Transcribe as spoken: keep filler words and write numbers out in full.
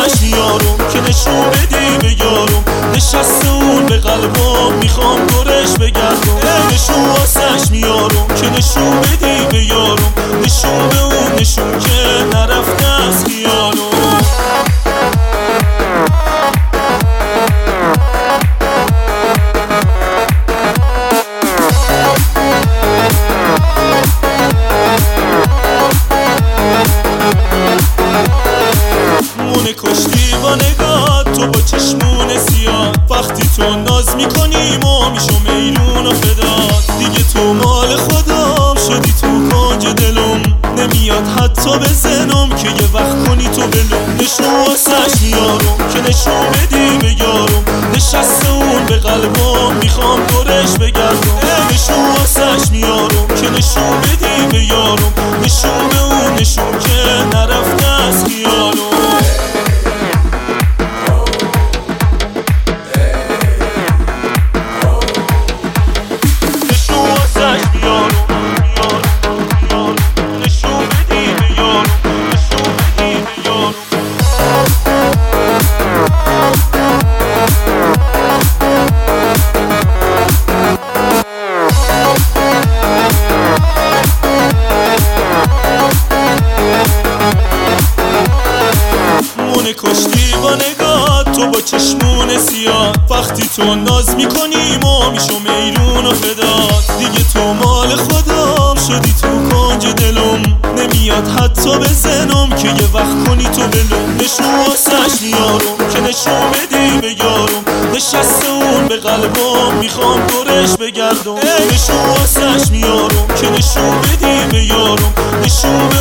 واسش میارم که نشون بدی به یارم. نشسته اون به قلبم میخوام دورش بگردم. نشون واسش میارم که نشون بدی به یارم. نشون به اون نشون که نرفته از خیالم. مونه کشتی با نگاه تو با چشمون سیاه. وقتی تو ناز میکنی ما میشم میلون و فدات. دیگه تو مال خودم شدی تو کنج دلم. نمیاد حتی بزنم که یه وقت کنی تو بلوم. نشون واسش میارم که نشون بدی به یارم. نشسته اون به قلبم میخوام دورش بگردم. نشون واسش میارم که نشون بدی به یارم. نشون به اون نشون که نرفته از خیالم. کشتی با نگاه تو با چشمون سیاه. وقتی تو ناز میکنی ما میشم میلون و فدات. دیگه تو مال خودم شدی تو کنج دلم. نمیاد حتی بزنم که یه وقت کنی تو بلوم. نشون واسش میارم که نشون بدی به یارم. نشسته اون به قلبم میخوام دورش بگردم. نشون واسش میارم که نشون بدی به یارم. نشون